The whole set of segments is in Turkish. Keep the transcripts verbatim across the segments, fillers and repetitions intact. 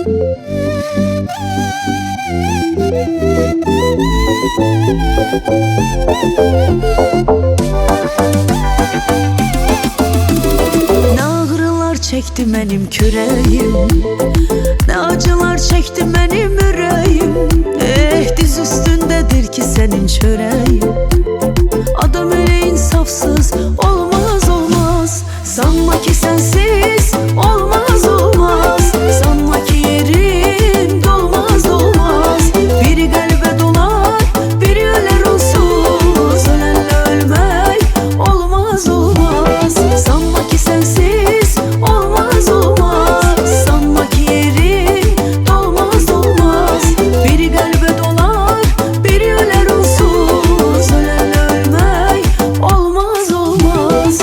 Ne ağrılar çekti benim küreğim, ne acılar çekti benim yüreğim. Eh, diz üstündedir ki senin çöreğin. Adam öyle insafsız olmaz olmaz. Sanma ki sensiz olmaz olmaz. Sanma ki yerin dolmaz dolmaz. Biri kalbe dolar, biri öler onsuz. Ölenle ölmek olmaz olmaz. Sanma ki sensiz olmaz olmaz. Sanma ki yerin dolmaz dolmaz. Biri kalbe dolar, biri öler onsuz. Ölenle ölmek olmaz olmaz.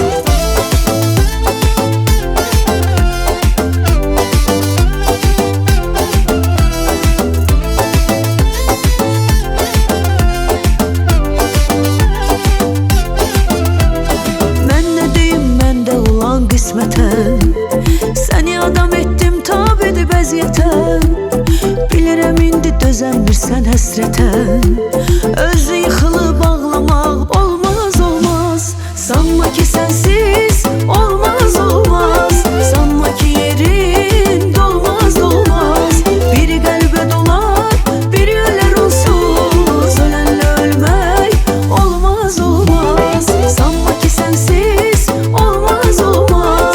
Kısmeten seni adam ettim, tab edip əziyyətən. Bilirəm indi dözəmirsən həsrətən. Özü yıxılıb ağlamaq olmaz olmaz. Sanma ki sensiz olmaz olmaz. Sanma ki yerin dolmaz dolmaz. Biri qəlbə dolar, biri ölər onsuz. Ölenle ölmək olmaz olmaz. Sanma ki sensiz olmaz olmaz.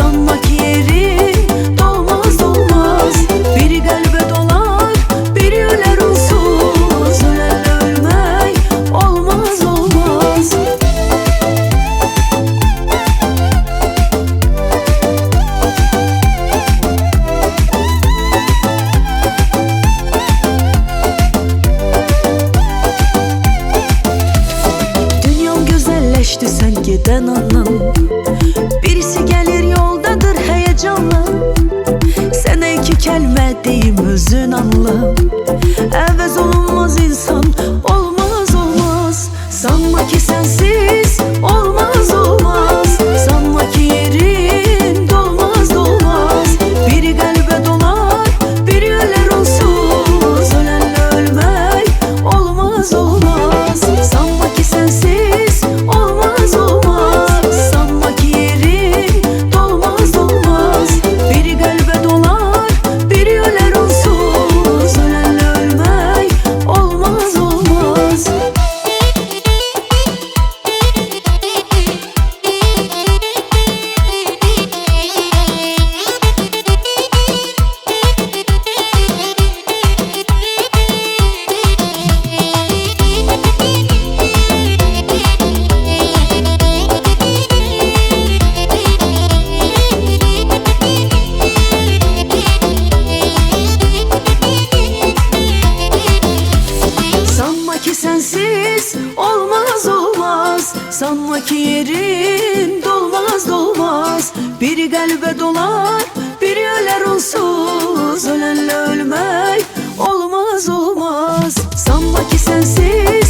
Sen giden andan birisi gelir yoldadır heyecanla. Sana iki kelime deyim özün anla. Əvəz olunmaz insan olmaz olmaz. Sanma ki sensiz olmaz olmaz. Sanma ki yerin dolmaz dolmaz. Biri kalbe dolar, biri öler onsuz. Ölenle ölmek olmaz olmaz. Sanma ki sensiz olmaz olmaz. Sanma ki yerin dolmaz dolmaz. Biri kalbe dolar, biri öler onsuz. Ölenle ölmek olmaz olmaz. Sensiz olmaz olmaz. Sanma ki yerin dolmaz dolmaz. Biri kalbe dolar, biri öler onsuz. Ölenle ölmek olmaz olmaz. Sanma ki sensiz